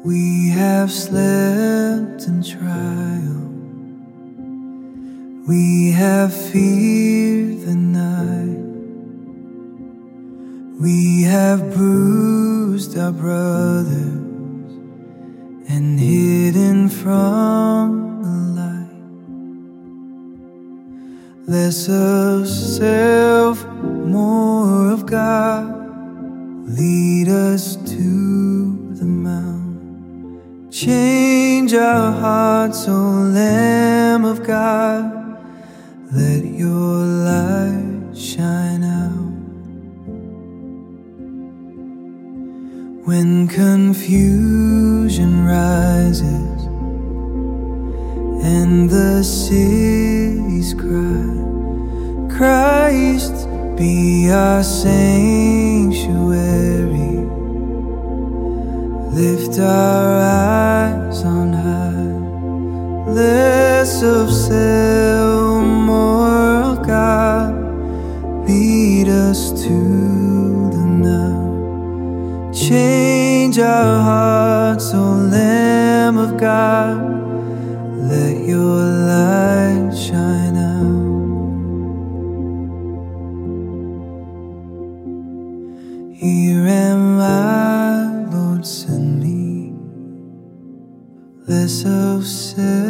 We have slept in trial, we have feared the night, we have bruised our brothers and hidden from the light. Less of self, more of God, lead us to the mount. Change our hearts, O Lamb of God, let your light shine out. When confusion rises and the cities cry, Christ be our sanctuary. Lift our eyes on high. Less of self, more of God, lead us to the now. Change our hearts, O Lamb of God, let your light shine out. Here am I, Lord, send me. Less of self,